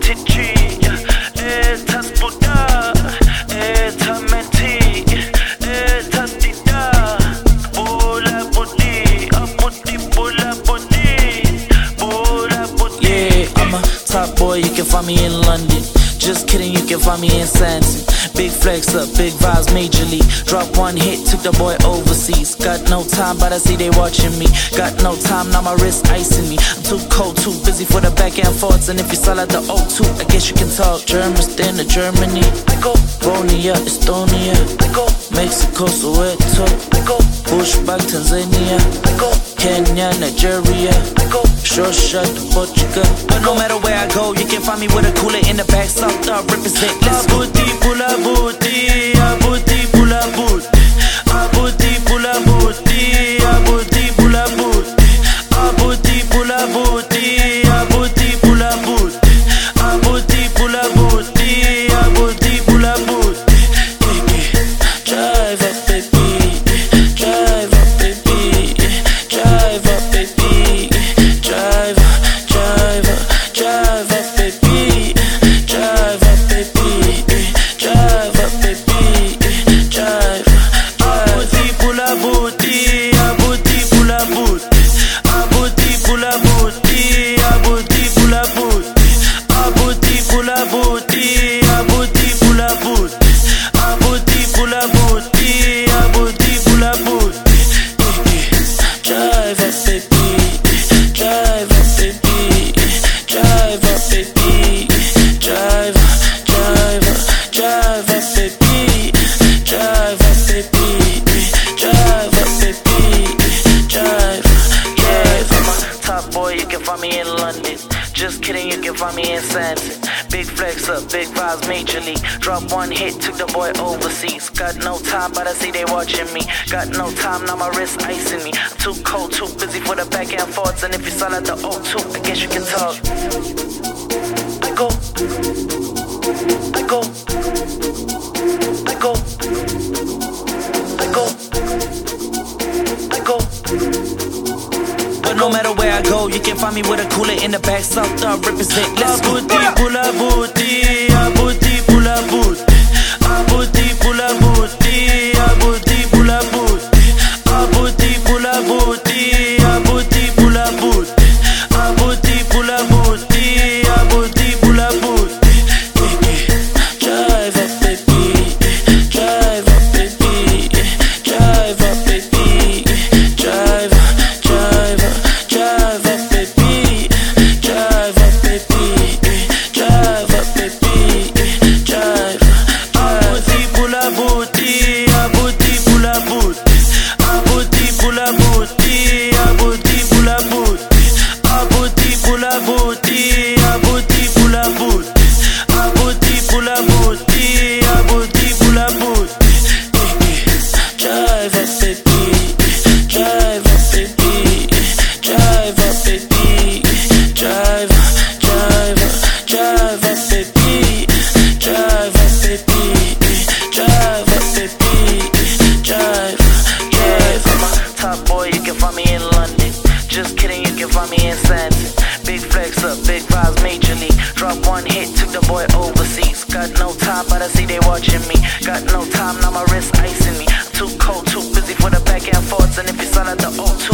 Top boy, you can find me in London. Just kidding, you can find me in Sanson. Big flex up, big vibes majorly. Drop one hit, took the boy overseas. Got no time, but I see they watching me. Got no time, now my wrist icing me. I'm too cold, too busy for the back and forths. And if you sell out the O2, I guess you can talk. German, stand to Germany. I go Bonia, Estonia. I go Mexico, Soweto. I go Bushback, Tanzania. I go Kenya, Nigeria. I go Shosha to Portugal. But no matter where I go, you can find me with a cooler in the back. South up, represent. Let's go. Pula booty, abuti pula boot. Abuti pula booty, abuti pula boot. Abuti pula booty, abuti pula boot. Abuti pula booty, abuti pula boot. Drive up, baby. Drive up, baby. Drive up, baby. Drive, drive, drive up, baby. Drive up, baby. Drive up, baby. Drive. Abuti pula booty, abuti pula boot. Abuti pula booty, abuti pula boot. Abuti pula booty, abuti pula boot. Abuti pula booty, abuti pula boot. Drive up, baby. Drive up, baby. Drive up, baby. Drive, drive, drive up, baby. Drive up, baby. Drive up, baby. Drive, yeah. I'm a top boy, you can find me in London. Just kidding, you can find me in Sanson. Big flex up, big vibes majorly. Drop one hit, took the boy overseas. Got no time, but I see they watching me. Got no time, now my wrist icing me. I'm too cold, too busy for the back and forths. And if you sell out the O2, I guess you can talk. I go, I go, I go, I go, I go. But no matter where I go, you can find me with a cooler in the back. South up, represent. Let's go. Abuti pula booty, abuti pula boot. Abuti pula booty, abuti pula boot. Abuti pula booty, abuti pula boot. Abuti pula booty, abuti pula boot. Drive up, baby. Drive up, baby. Drive up, baby. Drive, drive, drive up, baby. Drive up, baby. Drive up, baby. Drive. Abuti pula booty, abuti pula boot. Abuti pula booty, abuti pula boot. Abuti pula booty, abuti pula boot. Abuti pula booty, abuti pula boot. Drive up, baby. Drive up, baby. Drive up, baby. Drive, drive, drive up, baby. Drive up, baby. Drive up, baby. Drive. Yeah, I'm a top boy, you can find me in London. Just kidding, you can find me in Sanson. Big flex up, big vibes majorly. Drop one hit, took the boy overseas. Got no time, but I see they watching me. Got no time, now my wrist icing me. I'm too cold, too busy for the back and forths. And if you sell out the O2,